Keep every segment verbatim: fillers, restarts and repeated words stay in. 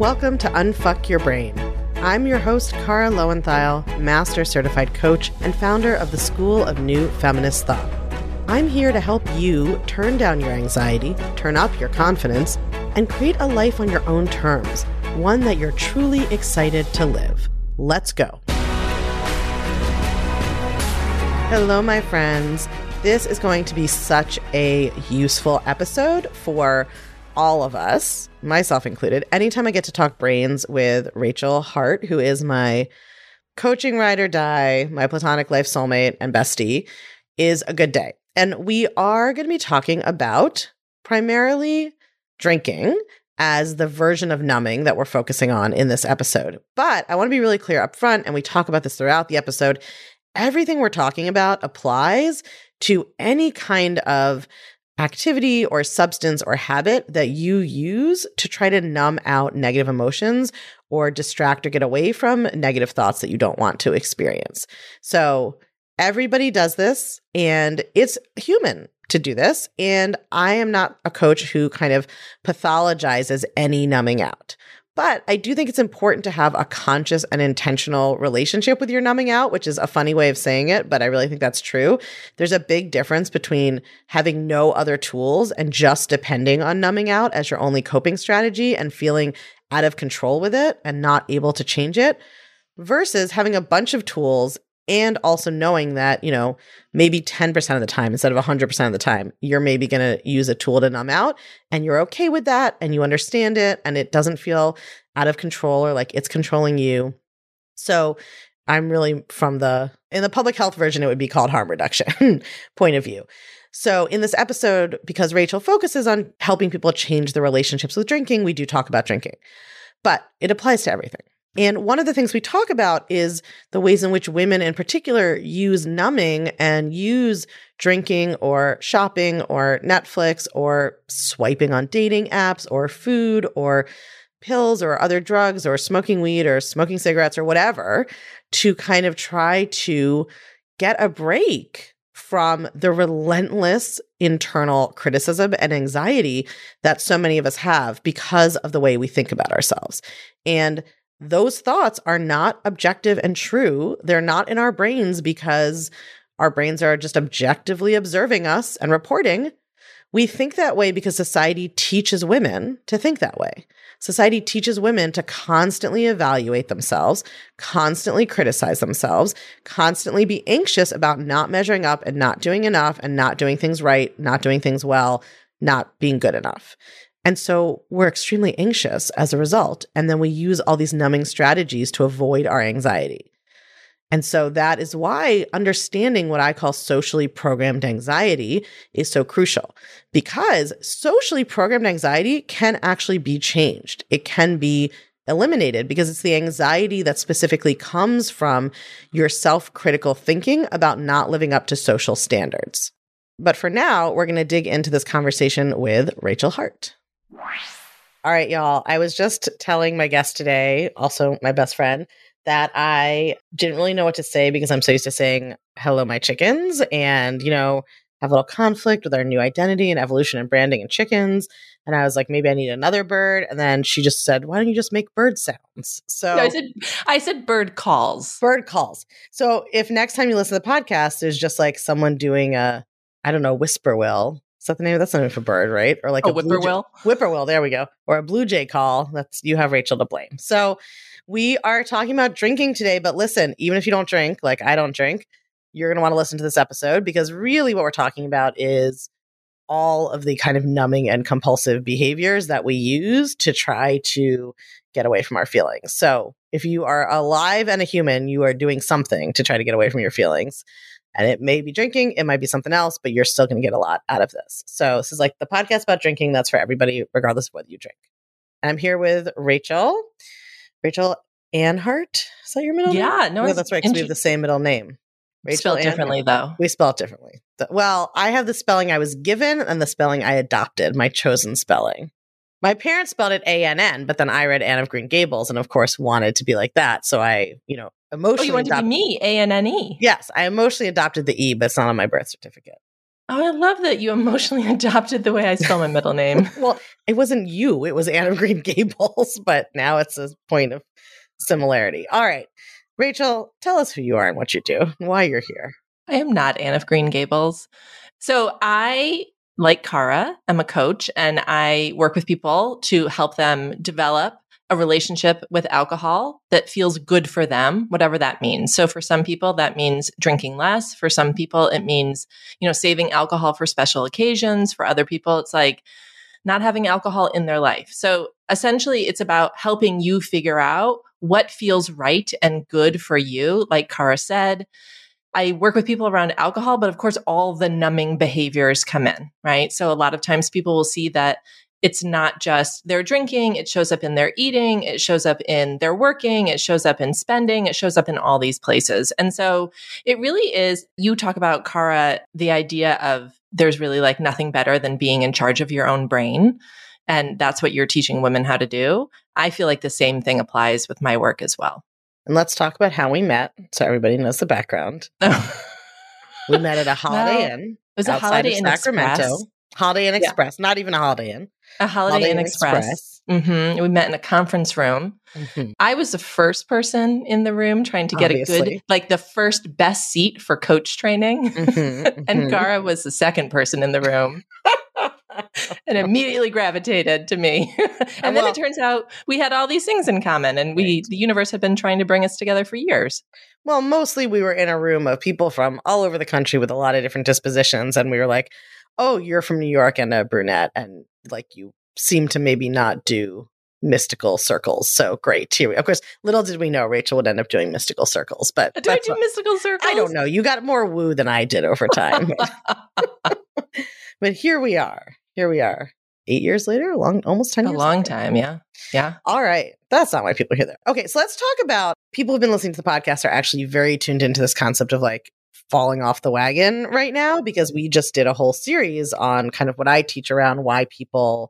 Welcome to Unfuck Your Brain. I'm your host, Cara Lowenthal, Master Certified Coach and founder of the School of New Feminist Thought. I'm here to help you turn down your anxiety, turn up your confidence, and create a life on your own terms, one that you're truly excited to live. Let's go. Hello, my friends. This is going to be such a useful episode for all of us, myself included. Anytime I get to talk brains with Rachel Hart, who is my coaching ride or die, my platonic life soulmate and bestie, is a good day. And we are going to be talking about primarily drinking as the version of numbing that we're focusing on in this episode. But I want to be really clear up front, and we talk about this throughout the episode. Everything we're talking about applies to any kind of activity or substance or habit that you use to try to numb out negative emotions or distract or get away from negative thoughts that you don't want to experience. So everybody does this, and it's human to do this. And I am not a coach who kind of pathologizes any numbing out. But I do think it's important to have a conscious and intentional relationship with your numbing out, which is a funny way of saying it, but I really think that's true. There's a big difference between having no other tools and just depending on numbing out as your only coping strategy and feeling out of control with it and not able to change it, versus having a bunch of tools and also knowing that, you know, maybe ten percent of the time instead of one hundred percent of the time, you're maybe going to use a tool to numb out, and you're okay with that and you understand it and it doesn't feel out of control or like it's controlling you. So I'm really from the, in the public health version, it would be called harm reduction point of view. So in this episode, because Rachel focuses on helping people change their relationships with drinking, we do talk about drinking, but it applies to everything. And one of the things we talk about is the ways in which women in particular use numbing and use drinking or shopping or Netflix or swiping on dating apps or food or pills or other drugs or smoking weed or smoking cigarettes or whatever to kind of try to get a break from the relentless internal criticism and anxiety that so many of us have because of the way we think about ourselves. And those thoughts are not objective and true. They're not in our brains because our brains are just objectively observing us and reporting. We think that way because society teaches women to think that way. Society teaches women to constantly evaluate themselves, constantly criticize themselves, constantly be anxious about not measuring up and not doing enough and not doing things right, not doing things well, not being good enough. And so we're extremely anxious as a result. And then we use all these numbing strategies to avoid our anxiety. And so that is why understanding what I call socially programmed anxiety is so crucial, because socially programmed anxiety can actually be changed. It can be eliminated because it's the anxiety that specifically comes from your self-critical thinking about not living up to social standards. But for now, we're going to dig into this conversation with Rachel Hart. All right, y'all. I was just telling my guest today, also my best friend, that I didn't really know what to say because I'm so used to saying, hello, my chickens, and, you know, have a little conflict with our new identity and evolution and branding and chickens. And I was like, maybe I need another bird. And then she just said, why don't you just make bird sounds? So no, I said, I said bird calls. Bird calls. So if next time you listen to the podcast, there's just like someone doing a, I don't know, whippoorwill. Is that the name? That's the name for bird, right? Or like oh, a whippoorwill. Jay- whippoorwill. There we go. Or a blue jay call. That's, you have Rachel to blame. So we are talking about drinking today. But listen, even if you don't drink, like I don't drink, you're going to want to listen to this episode because really what we're talking about is all of the kind of numbing and compulsive behaviors that we use to try to get away from our feelings. So if you are alive and a human, you are doing something to try to get away from your feelings. And it may be drinking, it might be something else, but you're still going to get a lot out of this. So this is like the podcast about drinking. That's for everybody, regardless of whether you drink. And I'm here with Rachel. Rachel Ann Hart. Is that your middle yeah, name? Yeah, no, no, that's right, because we have the same middle name. Rachel spelled Ann differently, Hart. though. We spell it differently. Well, I have the spelling I was given and the spelling I adopted, my chosen spelling. My parents spelled it A N N, but then I read Anne of Green Gables and, of course, wanted to be like that. So I, you know, emotionally Oh, you wanted adopted- to be me, A N N E. Yes, I emotionally adopted the E, but it's not on my birth certificate. Oh, I love that you emotionally adopted the way I spell my middle name. Well, it wasn't you. It was Anne of Green Gables, but now it's a point of similarity. All right. Rachel, tell us who you are and what you do and why you're here. I am not Anne of Green Gables. So I, like Cara, am a coach, and I work with people to help them develop a relationship with alcohol that feels good for them, whatever that means. So for some people, that means drinking less. For some people, it means, you know, saving alcohol for special occasions. For other people, it's like not having alcohol in their life. So essentially, it's about helping you figure out what feels right and good for you. Like Cara said, I work with people around alcohol, but of course, all the numbing behaviors come in, right? So a lot of times people will see that it's not just their drinking, it shows up in their eating, it shows up in their working, it shows up in spending, it shows up in all these places. And so it really is, you talk about, Cara, the idea of there's really like nothing better than being in charge of your own brain. And that's what you're teaching women how to do. I feel like the same thing applies with my work as well. And let's talk about how we met, so everybody knows the background. We met at a Holiday well, Inn. It was a Holiday Inn Sacramento. Express. Holiday Inn Express, yeah. Not even a Holiday Inn. A Holiday, Holiday Inn, Inn Express. Express. Mm-hmm. We met in a conference room. Mm-hmm. I was the first person in the room trying to get Obviously. a good, like the first best seat for coach training. Mm-hmm, and mm-hmm. Cara was the second person in the room. And immediately gravitated to me. And well, then it turns out we had all these things in common, and we right. the universe had been trying to bring us together for years. Well, mostly we were in a room of people from all over the country with a lot of different dispositions, and we were like, oh, you're from New York and a brunette, and like you seem to maybe not do mystical circles. So great. Here we, of course, little did we know Rachel would end up doing mystical circles. But do I do what, mystical circles? I don't know. You got more woo than I did over time. But here we are. Here we are. Eight years later, long, almost ten a years. A long later. time, yeah. Yeah. All right. That's not why people hear that. Okay, so let's talk about people who've been listening to the podcast are actually very tuned into this concept of like falling off the wagon right now, because we just did a whole series on kind of what I teach around why people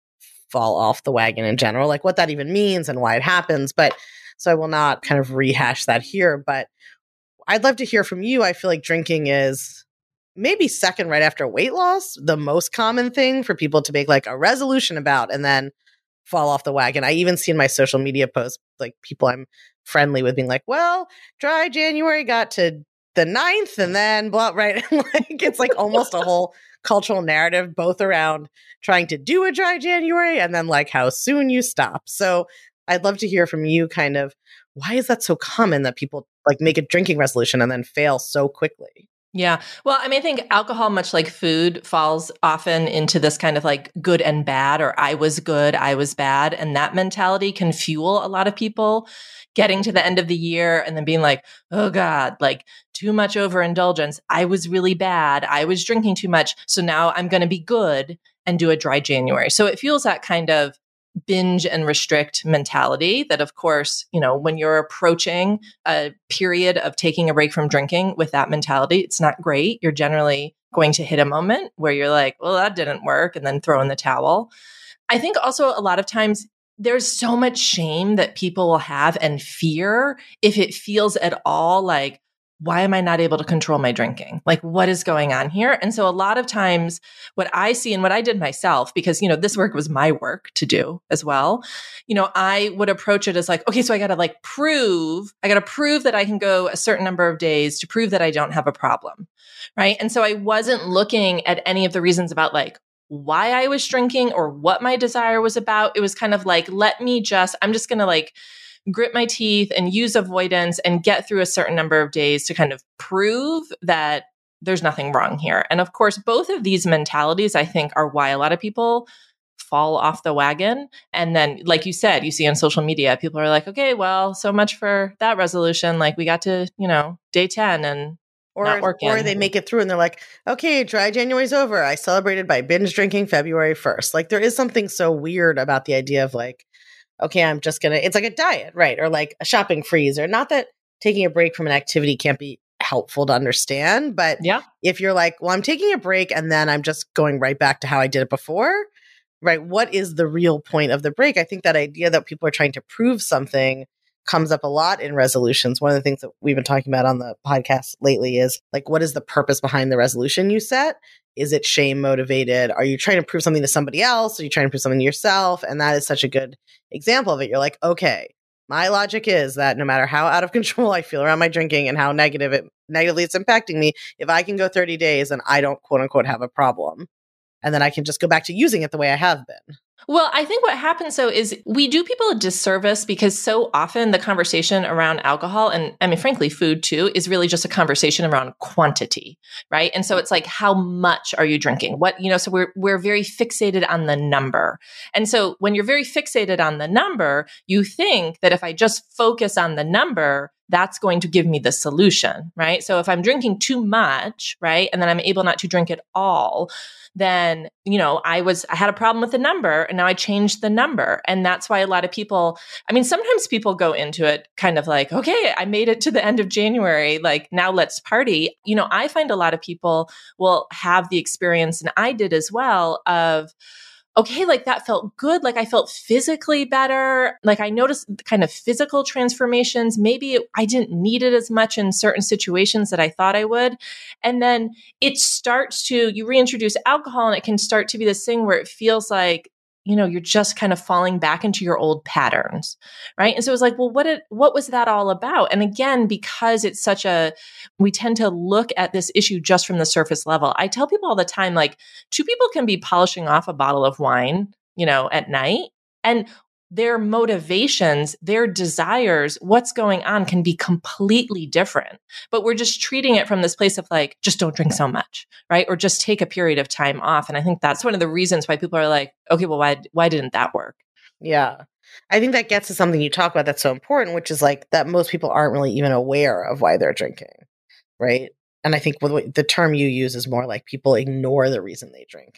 fall off the wagon in general, like what that even means and why it happens. But so I will not kind of rehash that here, but I'd love to hear from you. I feel like drinking is maybe second right after weight loss, the most common thing for people to make like a resolution about and then fall off the wagon. I even see in my social media posts, like people I'm friendly with being like, well, dry January got to the ninth and then blah, right? Like it's like almost a whole cultural narrative, both around trying to do a dry January and then like how soon you stop. So I'd love to hear from you kind of, why is that so common that people like make a drinking resolution and then fail so quickly? Yeah. Well, I mean, I think alcohol, much like food, falls often into this kind of like good and bad, or I was good, I was bad. And that mentality can fuel a lot of people getting to the end of the year and then being like, oh God, like too much overindulgence. I was really bad. I was drinking too much. So now I'm going to be good and do a dry January. So it fuels that kind of binge and restrict mentality that, of course, you know, when you're approaching a period of taking a break from drinking with that mentality, it's not great. You're generally going to hit a moment where you're like, well, that didn't work, and then throw in the towel. I think also a lot of times there's so much shame that people will have and fear if it feels at all like, why am I not able to control my drinking? Like, what is going on here? And so a lot of times what I see and what I did myself, because, you know, this work was my work to do as well. You know, I would approach it as like, okay, so I got to like prove, I got to prove that I can go a certain number of days to prove that I don't have a problem. Right. And so I wasn't looking at any of the reasons about like why I was drinking or what my desire was about. It was kind of like, let me just, I'm just going to like grit my teeth and use avoidance and get through a certain number of days to kind of prove that there's nothing wrong here. And of course, both of these mentalities, I think, are why a lot of people fall off the wagon. And then, like you said, you see on social media, people are like, okay, well, so much for that resolution. Like we got to, you know, day ten and or, not working. Or they make it through and they're like, okay, dry January's over. I celebrated by binge drinking February first. Like there is something so weird about the idea of like, okay, I'm just going to, it's like a diet, right? Or like a shopping freeze, or not that taking a break from an activity can't be helpful to understand. But yeah, if you're like, well, I'm taking a break and then I'm just going right back to how I did it before, right? What is the real point of the break? I think that idea that people are trying to prove something comes up a lot in resolutions. One of the things that we've been talking about on the podcast lately is like, what is the purpose behind the resolution you set? Is it shame motivated? Are you trying to prove something to somebody else? Are you trying to prove something to yourself? And that is such a good example of it. You're like, okay, my logic is that no matter how out of control I feel around my drinking and how negative it negatively it's impacting me, if I can go thirty days and I don't quote unquote have a problem, and then I can just go back to using it the way I have been. Well, I think what happens so is we do people a disservice because so often the conversation around alcohol and I mean, frankly, food too, is really just a conversation around quantity, right? And so it's like, how much are you drinking? What, you know, so we're, we're very fixated on the number. And so when you're very fixated on the number, you think that if I just focus on the number, that's going to give me the solution, right? So if I'm drinking too much, right, and then I'm able not to drink at all, then, you know, I was, I had a problem with the number and now I changed the number. And that's why a lot of people, I mean, sometimes people go into it kind of like, okay, I made it to the end of January. Like now let's party. You know, I find a lot of people will have the experience, and I did as well, of, okay, like that felt good. Like I felt physically better. Like I noticed kind of physical transformations. Maybe it, I didn't need it as much in certain situations that I thought I would. And then it starts to, you reintroduce alcohol and it can start to be this thing where it feels like, you know, you're just kind of falling back into your old patterns, right? And so it was like, well, what did, what was that all about? And again, because it's such a, we tend to look at this issue just from the surface level. I tell people all the time, like, two people can be polishing off a bottle of wine, you know, at night, and their motivations, their desires, what's going on can be completely different. But we're just treating it from this place of like, just don't drink so much, right? Or just take a period of time off. And I think that's one of the reasons why people are like, okay, well, why, why didn't that work? Yeah. I think that gets to something you talk about that's so important, which is like that most people aren't really even aware of why they're drinking, right? And I think with the term you use is more like people ignore the reason they drink.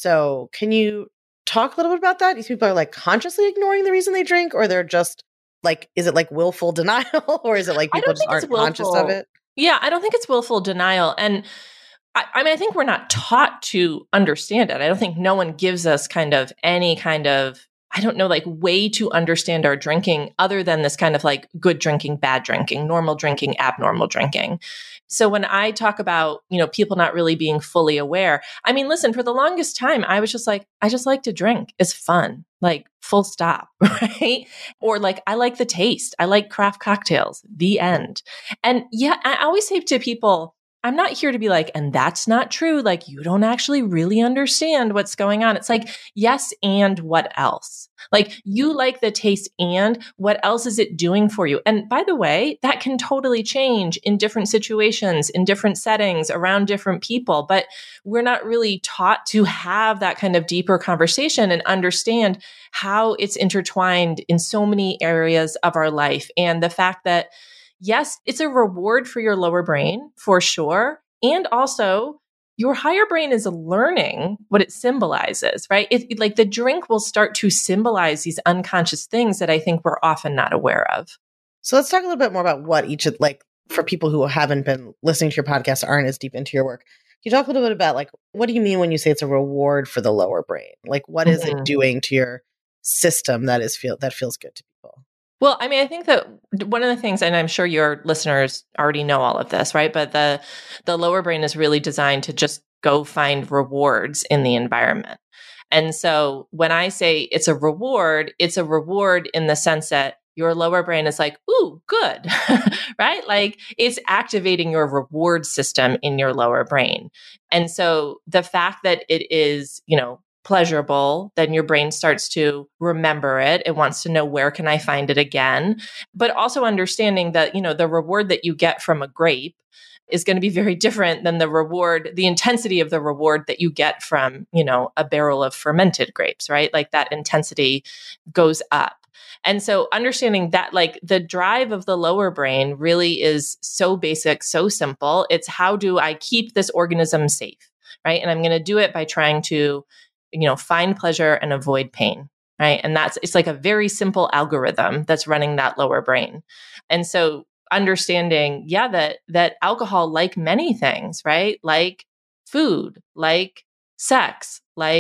So can you talk a little bit about that? These people are like consciously ignoring the reason they drink, or they're just like, is it like willful denial, or is it like people just aren't conscious of it? Yeah, I don't think it's willful denial. And I, I mean, I think we're not taught to understand it. I don't think no one gives us kind of any kind of, I don't know, like way to understand our drinking other than this kind of like good drinking, bad drinking, normal drinking, abnormal drinking. So when I talk about, you know, people not really being fully aware, I mean, listen, for the longest time, I was just like, I just like to drink. It's fun, like full stop, right? Or like, I like the taste. I like craft cocktails, the end. And yeah, I always say to people, I'm not here to be like, and that's not true. Like, you don't actually really understand what's going on. It's like, yes, and what else? Like, you like the taste, and what else is it doing for you? And by the way, that can totally change in different situations, in different settings, around different people. But we're not really taught to have that kind of deeper conversation and understand how it's intertwined in so many areas of our life. And the fact that, yes, it's a reward for your lower brain, for sure. And also, your higher brain is learning what it symbolizes, right? It, it, like the drink will start to symbolize these unconscious things that I think we're often not aware of. So let's talk a little bit more about what each of, like, for people who haven't been listening to your podcast, aren't as deep into your work. Can you talk a little bit about, like, what do you mean when you say it's a reward for the lower brain? Like, what is mm-hmm. it doing to your system that is feel that feels good to people? Well, I mean, I think that one of the things, and I'm sure your listeners already know all of this, right? But the the lower brain is really designed to just go find rewards in the environment. And so when I say it's a reward, it's a reward in the sense that your lower brain is like, ooh, good, right? Like it's activating your reward system in your lower brain. And so the fact that it is, you know, pleasurable, then your brain starts to remember it. It wants to know, where can I find it again? But also understanding that, you know, the reward that you get from a grape is going to be very different than the reward, the intensity of the reward that you get from, you know, a barrel of fermented grapes, right? Like that intensity goes up. And so understanding that, like the drive of the lower brain really is so basic, so simple. It's how do I keep this organism safe, right? And I'm going to do it by trying to, you know, find pleasure and avoid pain, right? And that's, it's like a very simple algorithm that's running that lower brain. And so understanding, yeah, that, that alcohol, like many things, right? Like food, like sex, like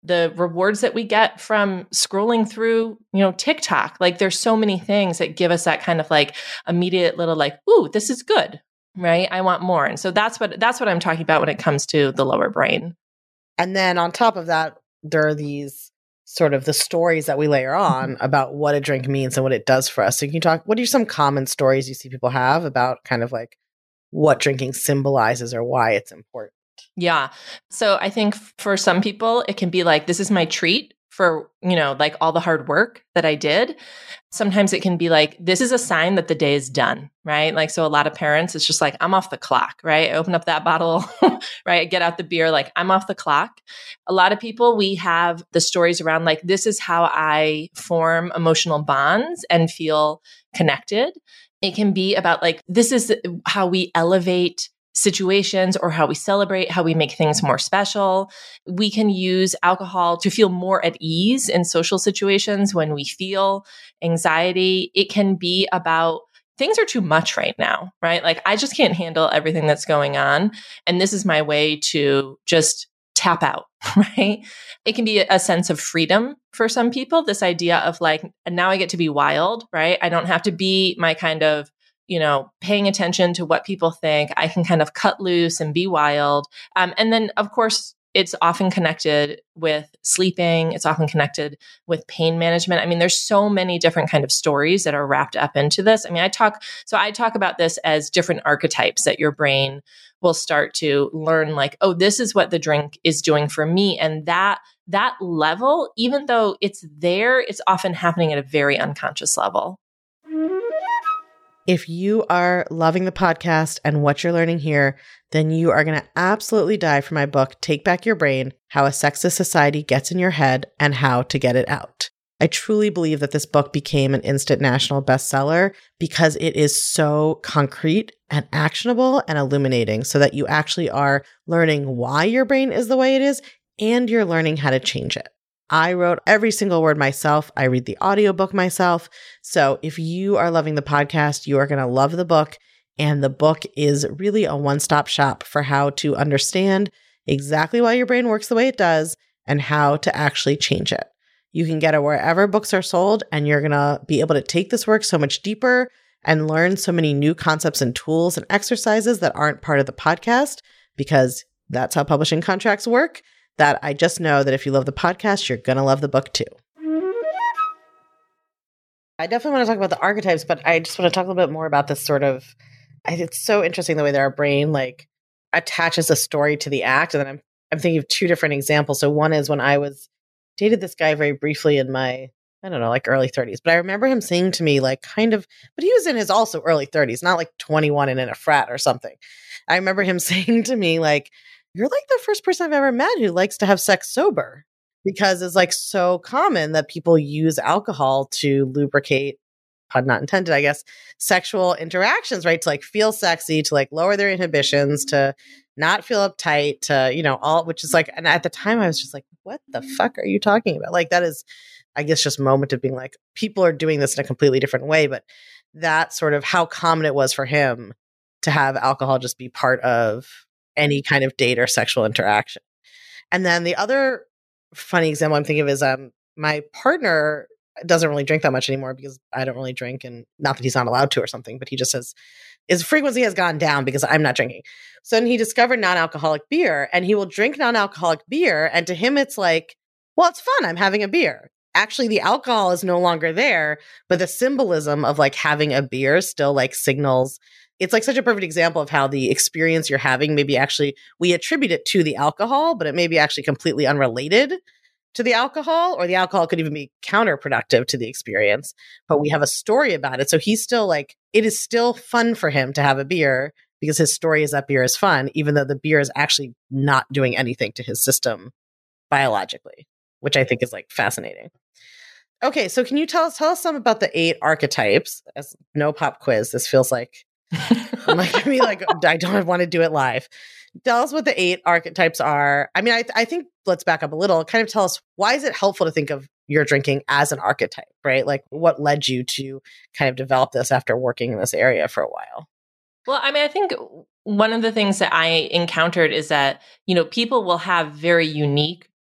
the rewards that we get from scrolling through, you know, TikTok. Like there's so many things that give us that kind of like immediate little like, ooh, this is good, right? I want more. And so that's what that's what I'm talking about when it comes to the lower brain. And then on top of that, there are these sort of the stories that we layer on about what a drink means and what it does for us. So can you talk, what are some common stories you see people have about kind of like what drinking symbolizes or why it's important? Yeah. So I think for some people, it can be like, this is my treat for, you know, like all the hard work that I did. Sometimes it can be like, this is a sign that the day is done, right? Like, so a lot of parents, it's just like, I'm off the clock, right? I open up that bottle, right? I get out the beer, like I'm off the clock. A lot of people, we have the stories around like, this is how I form emotional bonds and feel connected. It can be about like, this is how we elevate situations or how we celebrate, how we make things more special. We can use alcohol to feel more at ease in social situations when we feel anxiety. It can be about things are too much right now, right? Like I just can't handle everything that's going on. And this is my way to just tap out, right? It can be a sense of freedom for some people. This idea of like, now I get to be wild, right? I don't have to be my kind of you know, paying attention to what people think. I can kind of cut loose and be wild. Um, and then, of course, it's often connected with sleeping. It's often connected with pain management. I mean, there's so many different kind of stories that are wrapped up into this. I mean, I talk, so I talk about this as different archetypes that your brain will start to learn like, oh, this is what the drink is doing for me. And that, that level, even though it's there, it's often happening at a very unconscious level. If you are loving the podcast and what you're learning here, then you are going to absolutely die for my book, Take Back Your Brain, How a Sexist Society Gets in Your Head and How to Get It Out. I truly believe that this book became an instant national bestseller because it is so concrete and actionable and illuminating so that you actually are learning why your brain is the way it is and you're learning how to change it. I wrote every single word myself. I read the audiobook myself. So if you are loving the podcast, you are going to love the book. And the book is really a one-stop shop for how to understand exactly why your brain works the way it does and how to actually change it. You can get it wherever books are sold, and you're going to be able to take this work so much deeper and learn so many new concepts and tools and exercises that aren't part of the podcast, because that's how publishing contracts work. That I just know that if you love the podcast, you're going to love the book too. I definitely want to talk about the archetypes, but I just want to talk a little bit more about this sort of, it's so interesting the way that our brain like attaches a story to the act. And then I'm, I'm thinking of two different examples. So one is when I was dated this guy very briefly in my, I don't know, like early thirties, but I remember him saying to me like kind of, but he was in his also early thirties, not like twenty-one and in a frat or something. I remember him saying to me like, you're like the first person I've ever met who likes to have sex sober, because it's like so common that people use alcohol to lubricate, pun not intended, I guess, sexual interactions, right? To like feel sexy, to like lower their inhibitions, to not feel uptight, to, you know, all, which is like, and at the time I was just like, what the fuck are you talking about? Like that is, I guess, just a moment of being like, people are doing this in a completely different way. But that sort of how common it was for him to have alcohol just be part of any kind of date or sexual interaction. And then the other funny example I'm thinking of is um, my partner doesn't really drink that much anymore because I don't really drink, and not that he's not allowed to or something, but he just says his frequency has gone down because I'm not drinking. So then he discovered non-alcoholic beer, and he will drink non-alcoholic beer. And to him, it's like, well, it's fun. I'm having a beer. Actually, the alcohol is no longer there, but the symbolism of like having a beer still like signals. It's like such a perfect example of how the experience you're having, maybe actually we attribute it to the alcohol, but it may be actually completely unrelated to the alcohol, or the alcohol could even be counterproductive to the experience, but we have a story about it. So he's still like, it is still fun for him to have a beer because his story is that beer is fun, even though the beer is actually not doing anything to his system biologically, which I think is like fascinating. Okay. So can you tell us, tell us some about the eight archetypes? As no pop quiz, this feels like, I'm like, I mean, like, I don't want to do it live. Tell us what the eight archetypes are. I mean, I, I think let's back up a little. Kind of tell us, why is it helpful to think of your drinking as an archetype, right? Like what led you to kind of develop this after working in this area for a while? Well, I mean, I think one of the things that I encountered is that, you know, people will have very unique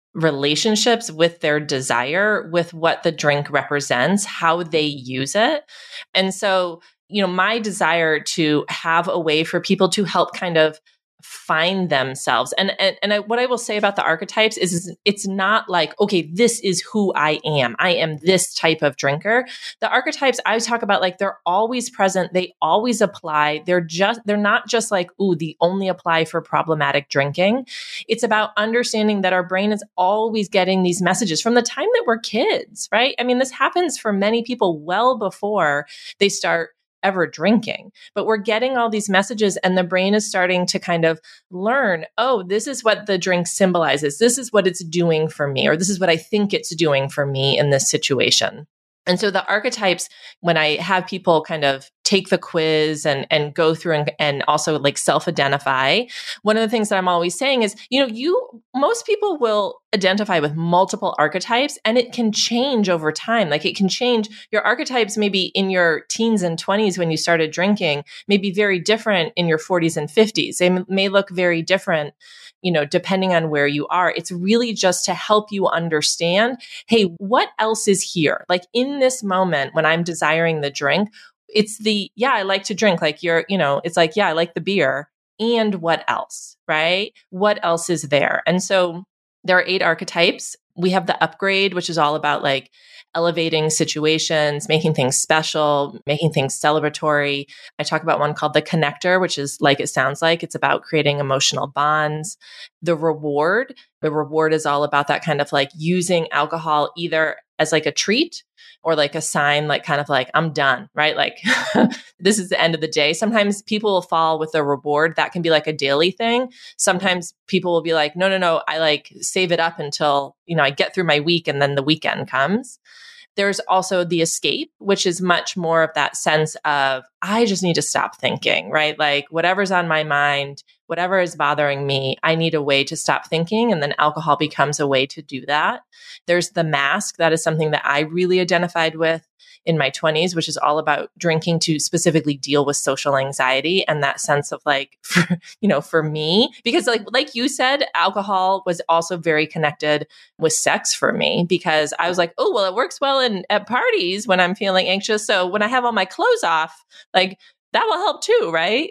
relationships with their desire, with what the drink represents, how they use it. And so, you know, my desire to have a way for people to help kind of find themselves. And and, and I, what I will say about the archetypes is, is it's not like, okay, this is who I am. I am this type of drinker. The archetypes I talk about, like, they're always present. They always apply. They're just, they're not just like, ooh, the only apply for problematic drinking. It's about understanding that our brain is always getting these messages from the time that we're kids, right? I mean, this happens for many people well before they start ever drinking, but we're getting all these messages and the brain is starting to kind of learn, oh, this is what the drink symbolizes. This is what it's doing for me, or this is what I think it's doing for me in this situation. And so the archetypes, when I have people kind of take the quiz and, and go through and, and also like self-identify, one of the things that I'm always saying is, you know, you, most people will identify with multiple archetypes and it can change over time. Like it can change your archetypes maybe in your teens and twenties when you started drinking, may be very different in your forties and fifties. They m- may look very different, you know, depending on where you are. It's really just to help you understand, hey, what else is here? Like in this moment when I'm desiring the drink, it's the, yeah, I like to drink. Like you're, you know, it's like, yeah, I like the beer. And what else, right? What else is there? And so there are eight archetypes. We have the upgrade, which is all about like elevating situations, making things special, making things celebratory. I talk about one called the connector, which is like it sounds like. It's about creating emotional bonds. The reward, the reward is all about that kind of like using alcohol either as like a treat or like a sign, like kind of like, I'm done, right? Like this is the end of the day. Sometimes people will fall with a reward that can be like a daily thing. Sometimes people will be like, no, no, no, I like save it up until, you know, I get through my week and then the weekend comes. There's also the escape, which is much more of that sense of, I just need to stop thinking, right? Like whatever's on my mind, whatever is bothering me, I need a way to stop thinking. And then alcohol becomes a way to do that. There's the mask. That is something that I really identified with in my twenties, which is all about drinking to specifically deal with social anxiety and that sense of like, for, you know, for me, because like, like you said, alcohol was also very connected with sex for me because I was like, oh, well, it works well in at parties when I'm feeling anxious. So when I have all my clothes off, like that will help too, right?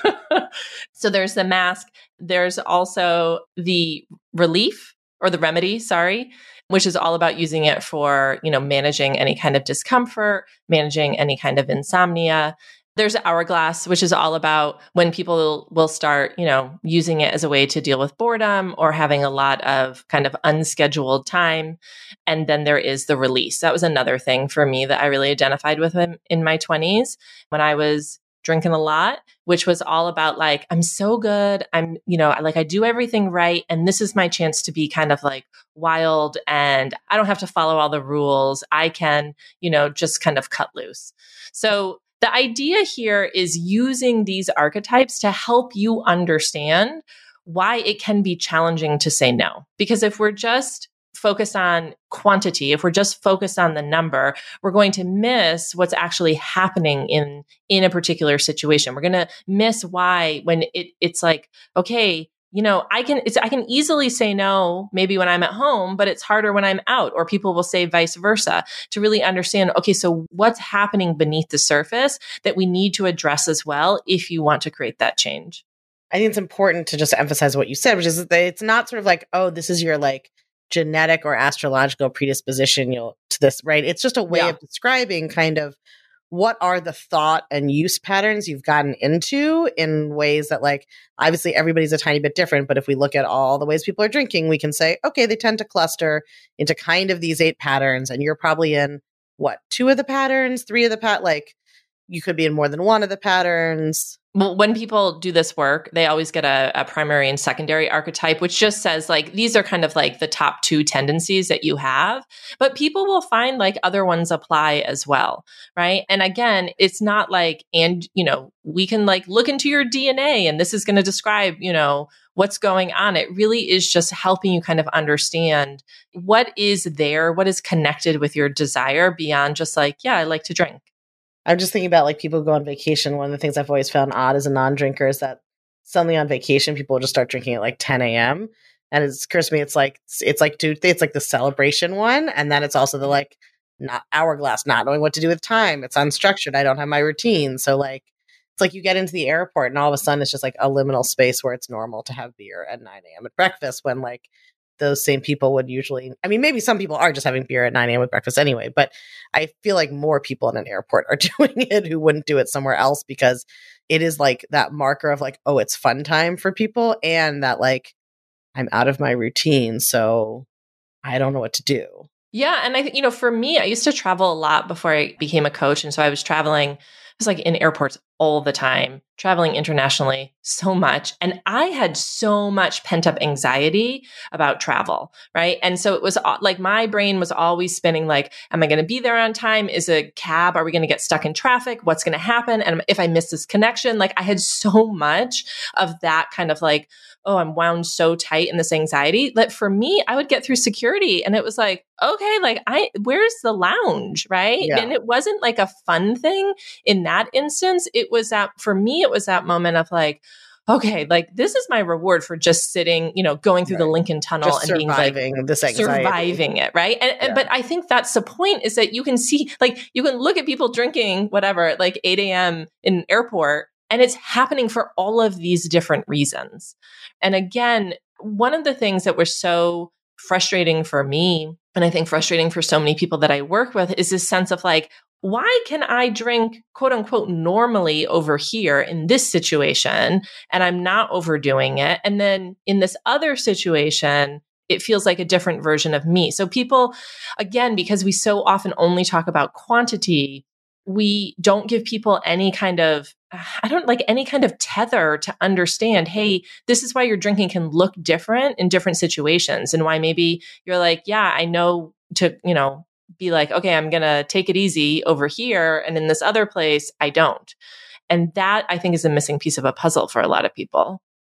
So there's the mask. There's also the relief or the remedy, sorry, which is all about using it for, you know, managing any kind of discomfort, managing any kind of insomnia. There's Hourglass, which is all about when people will start, you know, using it as a way to deal with boredom or having a lot of kind of unscheduled time. And then there is the release. That was another thing for me that I really identified with in, in my twenties when I was drinking a lot, which was all about like, I'm so good. I'm, you know, like I do everything right. And this is my chance to be kind of like wild and I don't have to follow all the rules. I can, you know, just kind of cut loose. So the idea here is using these archetypes to help you understand why it can be challenging to say no. Because if we're just focused on quantity, if we're just focused on the number, we're going to miss what's actually happening in, in a particular situation. We're going to miss why when it, it's like, okay, you know, I can, it's, I can easily say no, maybe when I'm at home, but it's harder when I'm out, or people will say vice versa, to really understand, okay, so what's happening beneath the surface that we need to address as well if you want to create that change. I think it's important to just emphasize what you said, which is that it's not sort of like, oh, this is your like genetic or astrological predisposition you'll, to this, right? It's just a way yeah. of describing kind of what are the thought and use patterns you've gotten into in ways that, like, obviously everybody's a tiny bit different, but if we look at all the ways people are drinking, we can say, okay, they tend to cluster into kind of these eight patterns, and you're probably in, what, two of the patterns, three of the pat, like, you could be in more than one of the patterns. Well, when people do this work, they always get a, a primary and secondary archetype, which just says like, these are kind of like the top two tendencies that you have, but people will find like other ones apply as well. Right. And again, it's not like, and, you know, we can like look into your D N A and this is going to describe, you know, what's going on. It really is just helping you kind of understand what is there, what is connected with your desire beyond just like, yeah, I like to drink. I'm just thinking about like people who go on vacation. One of the things I've always found odd as a non-drinker is that suddenly on vacation, people will just start drinking at like ten a.m. And it's occurs to me, it's like, it's, it's like two, it's like the celebration one. And then it's also the like, not hourglass, not knowing what to do with time. It's unstructured. I don't have my routine. So like, it's like you get into the airport and all of a sudden it's just like a liminal space where it's normal to have beer at nine a.m. at breakfast when like those same people would usually, I mean, maybe some people are just having beer at nine a.m. with breakfast anyway, but I feel like more people in an airport are doing it who wouldn't do it somewhere else because it is like that marker of like, oh, it's fun time for people and that like I'm out of my routine. So I don't know what to do. Yeah. And I, you know, for me, I used to travel a lot before I became a coach. And so I was traveling, I was like in airports all the time, traveling internationally so much. And I had so much pent up anxiety about travel. Right. And so it was like my brain was always spinning like, am I going to be there on time? Is a cab? Are we going to get stuck in traffic? What's going to happen? And if I miss this connection, like I had so much of that kind of like, oh, I'm wound so tight in this anxiety that for me, I would get through security and it was like, okay, like I, where's the lounge? Right. Yeah. And it wasn't like a fun thing in that instance. It was that for me, it was that moment of like, okay, like this is my reward for just sitting, you know, going through Right. the Lincoln Tunnel Just and being like, surviving this anxiety. surviving it. Right. And, and Yeah. but I think that's the point is that you can see, like, you can look at people drinking whatever at like eight a.m. in an airport. And it's happening for all of these different reasons. And again, one of the things that was so frustrating for me, and I think frustrating for so many people that I work with, is this sense of like, why can I drink quote unquote normally over here in this situation and I'm not overdoing it? And then in this other situation, it feels like a different version of me. So people, again, because we so often only talk about quantity, we don't give people any kind of, I don't like any kind of tether to understand, hey, this is why your drinking can look different in different situations and why maybe you're like, yeah, I know to, you know, be like, okay, I'm going to take it easy over here. And in this other place, I don't. And that I think is a missing piece of a puzzle for a lot of people.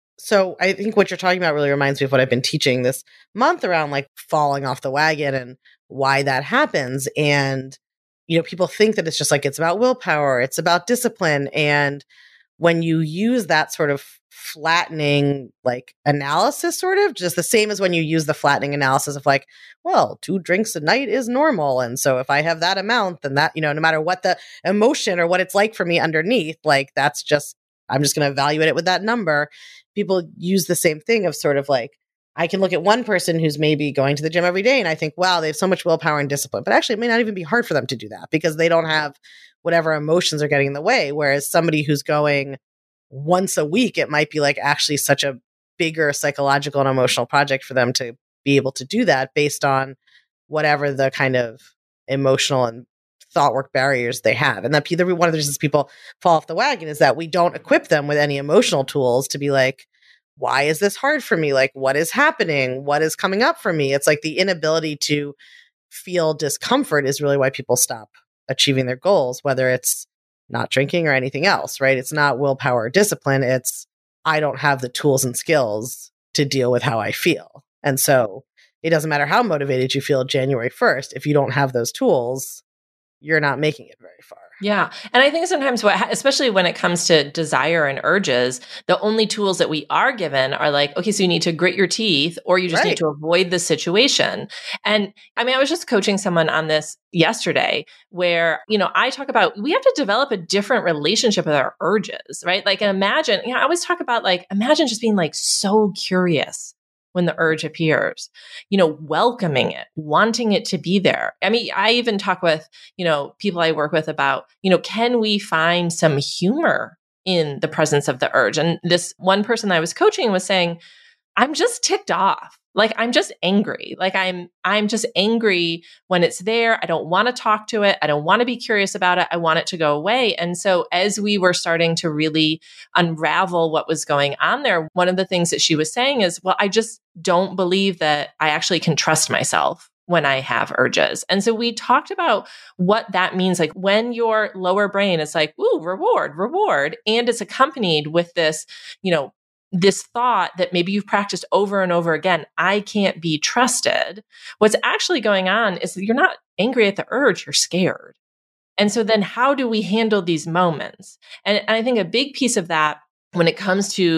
So I think what you're talking about really reminds me of what I've been teaching this month around like falling off the wagon and why that happens. And you know, people think that it's just like, it's about willpower, it's about discipline. And when you use that sort of flattening, like analysis, sort of just the same as when you use the flattening analysis of like, well, two drinks a night is normal. And so if I have that amount, then that, you know, no matter what the emotion or what it's like for me underneath, like that's just, I'm just going to evaluate it with that number. People use the same thing of sort of like, I can look at one person who's maybe going to the gym every day and I think, wow, they have so much willpower and discipline. But actually, it may not even be hard for them to do that because they don't have whatever emotions are getting in the way. Whereas somebody who's going once a week, it might be like actually such a bigger psychological and emotional project for them to be able to do that based on whatever the kind of emotional and thought work barriers they have. And that one of the reasons people fall off the wagon is that we don't equip them with any emotional tools to be like, why is this hard for me? Like, what is happening? What is coming up for me? It's like the inability to feel discomfort is really why people stop achieving their goals, whether it's not drinking or anything else, right? It's not willpower or discipline. It's, I don't have the tools and skills to deal with how I feel. And so it doesn't matter how motivated you feel January first. If you don't have those tools, you're not making it very far. Yeah. And I think sometimes what, especially when it comes to desire and urges, the only tools that we are given are like, okay, so you need to grit your teeth or you just Right. need to avoid the situation. And I mean, I was just coaching someone on this yesterday where, you know, I talk about, we have to develop a different relationship with our urges, right? Like, and imagine, you know, I always talk about like, imagine just being like so curious when the urge appears, you know, welcoming it, wanting it to be there. I mean, I even talk with, you know, people I work with about, you know, can we find some humor in the presence of the urge? And this one person I was coaching was saying, I'm just ticked off. Like, I'm just angry. Like I'm, I'm just angry when it's there. I don't want to talk to it. I don't want to be curious about it. I want it to go away. And so as we were starting to really unravel what was going on there, one of the things that she was saying is, well, I just don't believe that I actually can trust myself when I have urges. And so we talked about what that means. Like when your lower brain is like, ooh, reward, reward. And it's accompanied with this, you know, this thought that maybe you've practiced over and over again, I can't be trusted. What's actually going on is that you're not angry at the urge, you're scared. And so then how do we handle these moments? And, and I think a big piece of that when it comes to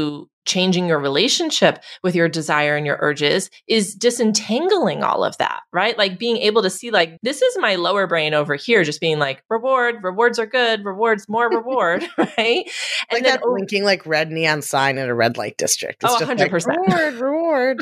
changing your relationship with your desire and your urges is disentangling all of that, right? Like being able to see like, this is my lower brain over here, just being like, reward, rewards are good, rewards, more reward, right? And like then, that blinking like red neon sign in a red light district. It's oh, just one hundred percent. Like, reward, reward.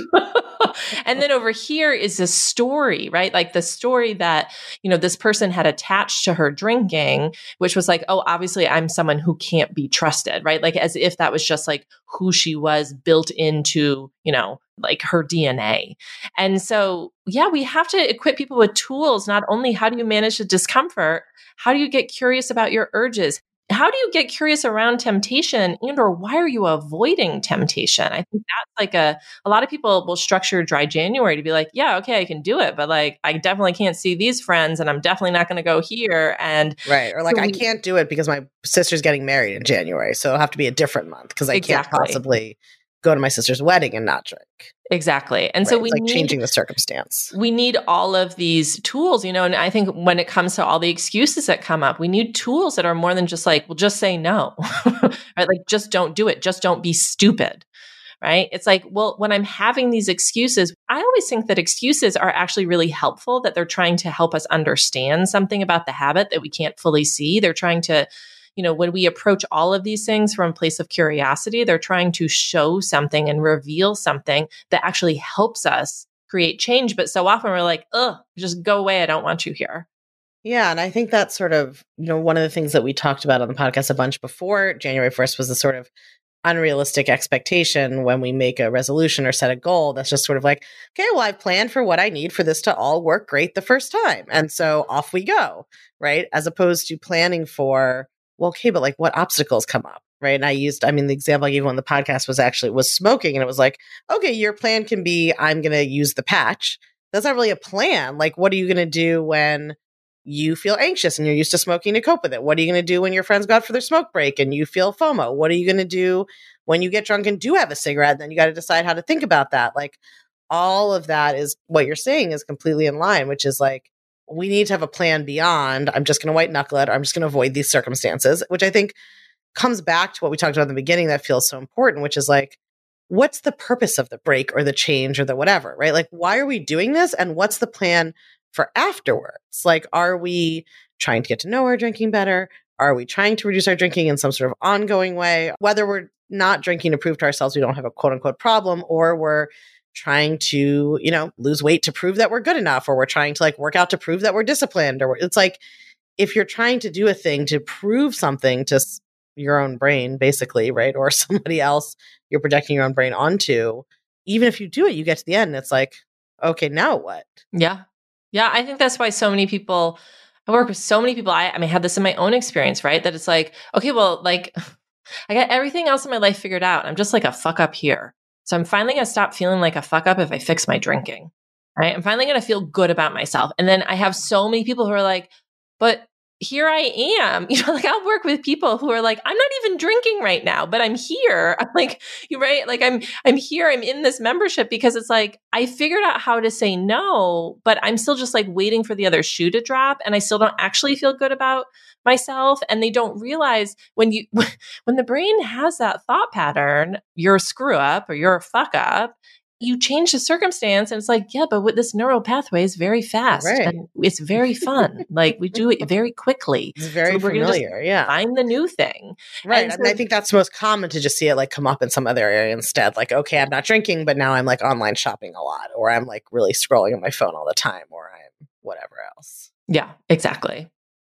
And then over here is this story, right? Like the story that, you know, this person had attached to her drinking, which was like, oh, obviously I'm someone who can't be trusted, right? Like as if that was just like who she was built into, you know, like her D N A. And so, yeah, we have to equip people with tools. Not only how do you manage the discomfort, how do you get curious about your urges? How do you get curious around temptation and or why are you avoiding temptation? I think that's like a, a lot of people will structure dry January to be like, yeah, okay, I can do it. But like, I definitely can't see these friends and I'm definitely not going to go here. And right. Or like, so I we, can't do it because my sister's getting married in January. So it'll have to be a different month because I exactly. can't possibly go to my sister's wedding and not drink. Exactly. And right. so we it's like need, changing the circumstance. We need all of these tools, you know, and I think when it comes to all the excuses that come up, we need tools that are more than just like, well, just say no, right? Like, just don't do it. Just don't be stupid, right? It's like, well, when I'm having these excuses, I always think that excuses are actually really helpful, that they're trying to help us understand something about the habit that we can't fully see. They're trying to, you know, when we approach all of these things from a place of curiosity, they're trying to show something and reveal something that actually helps us create change. But so often we're like, ugh, just go away. I don't want you here. Yeah. And I think that's sort of, you know, one of the things that we talked about on the podcast a bunch before January first was the sort of unrealistic expectation when we make a resolution or set a goal that's just sort of like, okay, well, I've planned for what I need for this to all work great the first time. And so off we go, right? As opposed to planning for, well, okay, but like what obstacles come up, right? And I used, I mean, the example I gave on the podcast was actually was smoking. And it was like, okay, your plan can be, I'm going to use the patch. That's not really a plan. Like, what are you going to do when you feel anxious and you're used to smoking to cope with it? What are you going to do when your friends go out for their smoke break and you feel FOMO? What are you going to do when you get drunk and do have a cigarette? Then you got to decide how to think about that. Like all of that is what you're saying is completely in line, which is like, we need to have a plan beyond, I'm just going to white knuckle it, or I'm just going to avoid these circumstances, which I think comes back to what we talked about in the beginning that feels so important, which is like, what's the purpose of the break or the change or the whatever, right? Like, why are we doing this? And what's the plan for afterwards? Like, are we trying to get to know our drinking better? Are we trying to reduce our drinking in some sort of ongoing way? Whether we're not drinking to prove to ourselves we don't have a quote unquote problem, or we're trying to, you know, lose weight to prove that we're good enough, or we're trying to like work out to prove that we're disciplined, or it's like, if you're trying to do a thing to prove something to your own brain, basically, right? Or somebody else you're projecting your own brain onto, even if you do it, you get to the end and it's like, okay, now what? Yeah. Yeah. I think that's why so many people, I work with so many people. I, I mean, I had this in my own experience, right? That it's like, okay, well, like I got everything else in my life figured out. I'm just like a fuck up here. So I'm finally going to stop feeling like a fuck up if I fix my drinking, right? I'm finally going to feel good about myself. And then I have so many people who are like, but here I am, you know, like I'll work with people who are like, I'm not even drinking right now, but I'm here. I'm like, you're right. Like I'm, I'm here. I'm in this membership because it's like, I figured out how to say no, but I'm still just like waiting for the other shoe to drop. And I still don't actually feel good about myself. And they don't realize when you, when the brain has that thought pattern, you're a screw up or you're a fuck up, you change the circumstance and it's like, yeah, but with this neural pathway is very fast right. and it's very fun. Like we do it very quickly. It's very so we're familiar. Just yeah. find the new thing. Right. And, and so, I think that's most common to just see it like come up in some other area instead. Like, okay, I'm not drinking, but now I'm like online shopping a lot, or I'm like really scrolling on my phone all the time, or I'm whatever else. Yeah, exactly.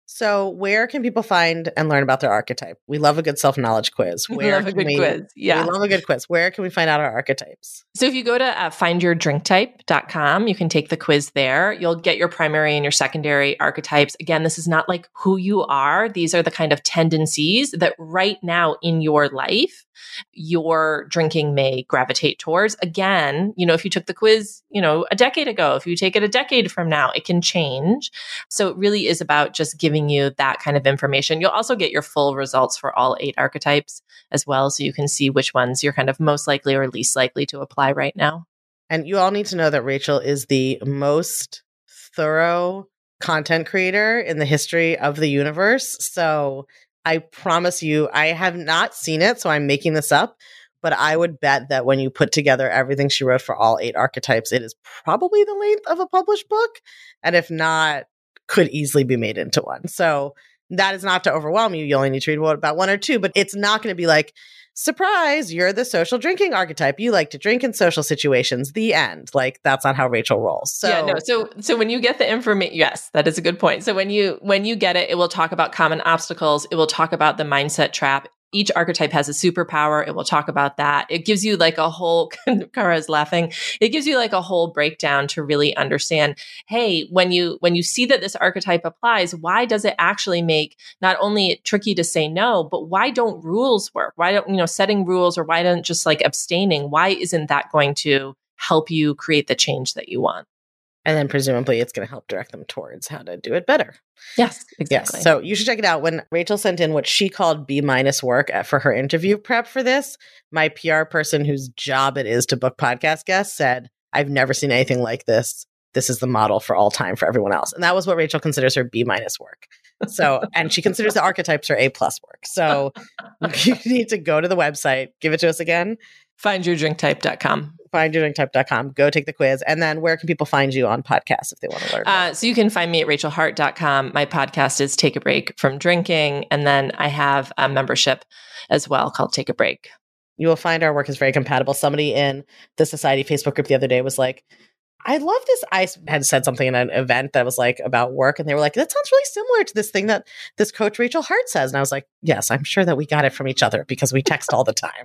So where can people find and learn about their archetype? We love a good self-knowledge quiz. Where we love a good we, quiz. Yeah. We love a good quiz. Where can we find out our archetypes? So if you go to uh, find your drink type dot com, you can take the quiz there. You'll get your primary and your secondary archetypes. Again, this is not like who you are. These are the kind of tendencies that right now in your life, your drinking may gravitate towards. Again, you know, if you took the quiz, you know, a decade ago, if you take it a decade from now, it can change. So it really is about just giving you that kind of information. You'll also get your full results for all eight archetypes as well. So you can see which ones you're kind of most likely or least likely to apply right now. And you all need to know that Rachel is the most thorough content creator in the history of the universe. So I promise you, I have not seen it, so I'm making this up. But I would bet that when you put together everything she wrote for all eight archetypes, it is probably the length of a published book. And if not, could easily be made into one. So that is not to overwhelm you. You only need to read about one or two, but it's not going to be like, surprise, you're the social drinking archetype. You like to drink in social situations. The end. Like, that's not how Rachel rolls. So yeah, no. So, so when you get the information, yes, that is a good point. So when you, when you get it, it will talk about common obstacles. It will talk about the mindset trap. Each archetype has a superpower. It will talk about that. It gives you like a whole, Kara's laughing. It gives you like a whole breakdown to really understand, hey, when you, when you see that this archetype applies, why does it actually make not only tricky to say no, but why don't rules work? Why don't, you know, setting rules, or why don't just like abstaining? Why isn't that going to help you create the change that you want? And then presumably it's going to help direct them towards how to do it better. Yes, exactly. Yes. So you should check it out. When Rachel sent in what she called B minus work for her interview prep for this, my P R person whose job it is to book podcast guests said, I've never seen anything like this. This is the model for all time for everyone else. And that was what Rachel considers her B minus work. So, and she considers the archetypes her A plus work. So you need to go to the website, give it to us again. find your drink type dot com. find your drink type dot com. Go take the quiz. And then where can people find you on podcasts if they want to learn? Uh, so you can find me at rachel hart dot com. My podcast is Take a Break from Drinking. And then I have a membership as well called Take a Break. You will find our work is very compatible. Somebody in the Society Facebook group the other day was like, I love this. I had said something in an event that was like about work. And they were like, that sounds really similar to this thing that this coach Rachel Hart says. And I was like, yes, I'm sure that we got it from each other because we text all the time.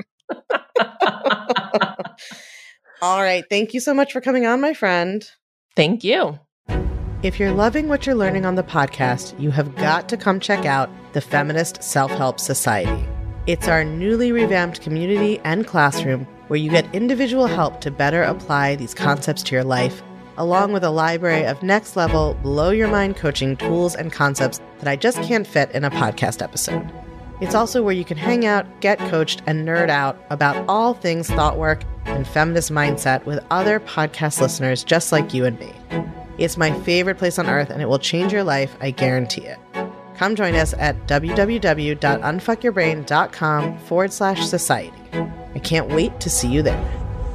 All right. Thank you so much for coming on, my friend. Thank you. If you're loving what you're learning on the podcast, you have got to come check out the Feminist Self-Help Society. It's our newly revamped community and classroom where you get individual help to better apply these concepts to your life, along with a library of next-level, blow-your-mind coaching tools and concepts that I just can't fit in a podcast episode. It's also where you can hang out, get coached, and nerd out about all things thought work and feminist mindset with other podcast listeners just like you and me. It's my favorite place on earth, and it will change your life, I guarantee it. Come join us at www.unfuckyourbrain.com forward slash society. I can't wait to see you there.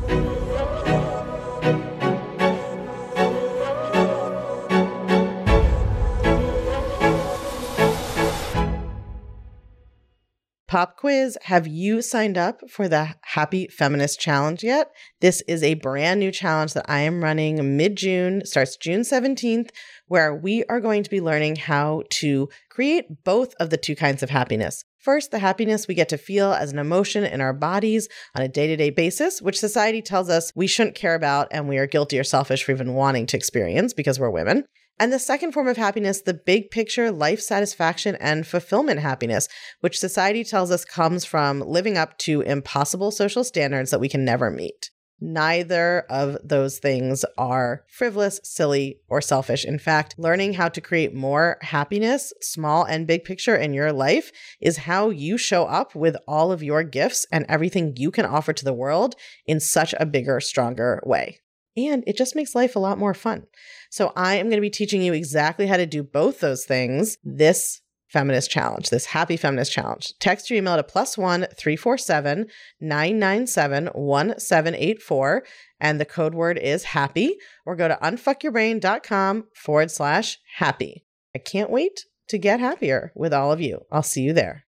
Pop quiz, have you signed up for the Happy Feminist Challenge yet? This is a brand new challenge that I am running mid-June, starts June seventeenth, where we are going to be learning how to create both of the two kinds of happiness. First, the happiness we get to feel as an emotion in our bodies on a day-to-day basis, which society tells us we shouldn't care about and we are guilty or selfish for even wanting to experience because we're women. And the second form of happiness, the big picture life satisfaction and fulfillment happiness, which society tells us comes from living up to impossible social standards that we can never meet. Neither of those things are frivolous, silly, or selfish. In fact, learning how to create more happiness, small and big picture in your life, is how you show up with all of your gifts and everything you can offer to the world in such a bigger, stronger way. And it just makes life a lot more fun. So I am going to be teaching you exactly how to do both those things this feminist challenge, this Happy Feminist Challenge. Text your email to plus one three four seven nine nine seven one seven eight four, and the code word is happy, or go to unfuckyourbrain.com forward slash happy. I can't wait to get happier with all of you. I'll see you there.